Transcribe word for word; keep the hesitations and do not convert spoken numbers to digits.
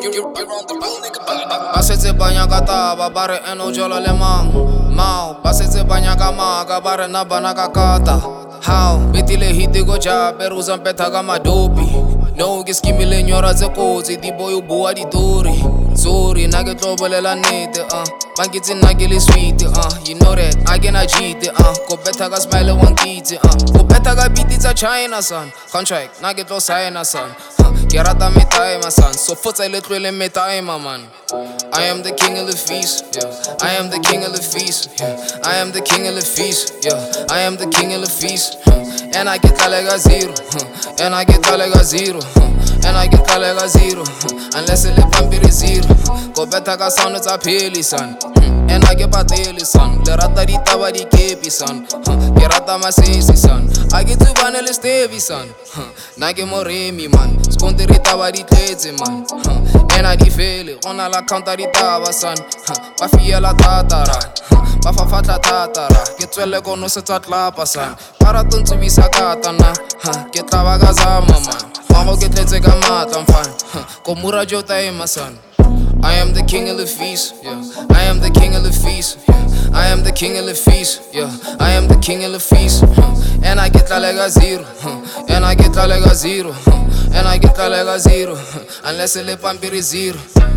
Ba setse ba nyaka taba ba re eno jolo le mang Mao ba setse ba nyaka maka ba re na bana ka kata How betile hiti go ja pero usa mpetha ka madopi No ke skimile nyora tse kotsi di boy o bua ditori Sorry na ke tlobolela nnete uh ba nkitse nna ke le sweet uh you know that I cannot cheat uh go betha ka smile one kitse uh go betha ka beat tsa China son contract na ke tlo sign son Ke rata me time son so futsa le tlwele me time man I am the king of the feast yeah I am the king of the feast yeah I am the king of the feast yeah I am the king of the feast and I get like a zero and I get like a zero and I get like a zero unless it live on zero go betha ka sound tsa pheli son and I get pateli son le rata di taba di kepi son ke rata masisi son I get to bana le stevi son na ke moremi man skonte ri taba di tletse man and I di fele ona la counter di taba son ba fiela tatara ba fafatla tatara ke tswele kono se tsa tlapa son para tontse bisa katana ke tlaba ka zama man mama ke tletse ka matla mfana ko mura jo time son I am the king of the feast, yeah. I am the king of the feast, yeah. I am the king of the feast, yeah. I am the king of the feast, huh. And I get like a zero, huh. And I get like a zero, huh. And I get like a zero, huh. Unless it live on zero.